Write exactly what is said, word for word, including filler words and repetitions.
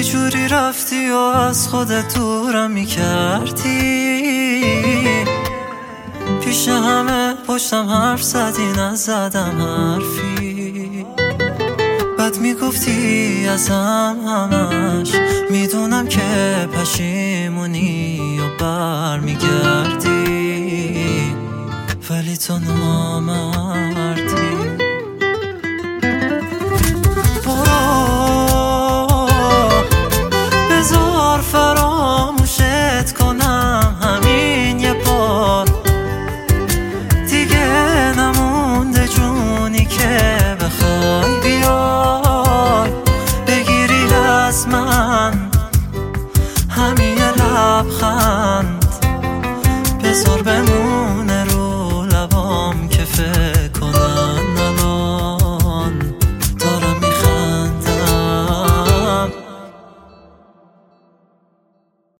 جوری رفتی و از خودت دورم میکردی، پیش همه پشتم حرف زدی نزدم حرفی، بعد میگفتی ازم همش، میدونم که پشیمونی و بر میگردی، ولی تو نامردی. بذار فراموشت کنم همین یه بار، دیگه نمونده جونی که بخوای بیای بگیری از من همین یه لبخند، بذار بمون